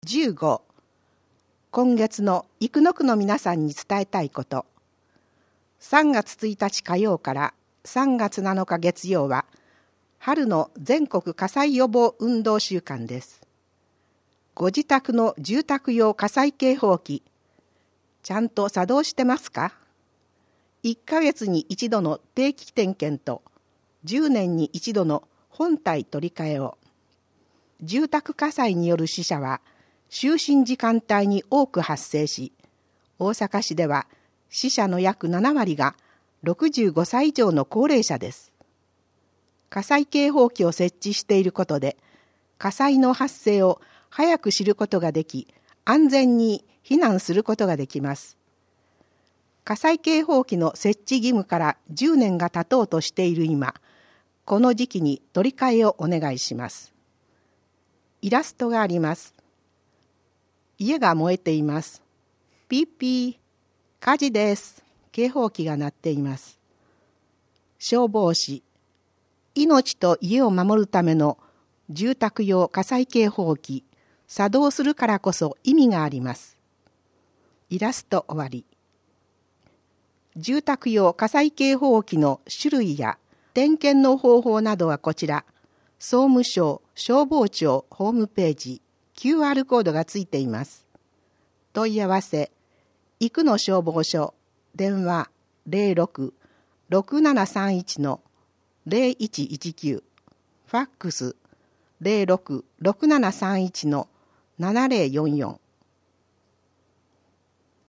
15、今月の生野区の皆さんに伝えたいこと。3月1日火曜から3月7日月曜は、春の全国火災予防運動週間です。ご自宅の住宅用火災警報器、ちゃんと作動してますか？ 1 ヶ月に1度の定期点検と、10年に1度の本体取り替えを。住宅火災による死者は、就寝時間帯に多く発生し、大阪市では死者の約7割が65歳以上の高齢者です。火災警報器を設置していることで、火災の発生を早く知ることができ、安全に避難することができます。火災警報器の設置義務から10年が経とうとしている今、この時期に取り替えをお願いします。イラストがあります。家が燃えています。ピーピー、火事です。警報器が鳴っています。消防士、命と家を守るための住宅用火災警報器、作動するからこそ意味があります。イラスト終わり。住宅用火災警報器の種類や点検の方法などはこちら、総務省消防庁ホームページ、QR コードがついています。問い合わせ、生野消防署、電話06-6731-0119、ファックス06-6731-7044。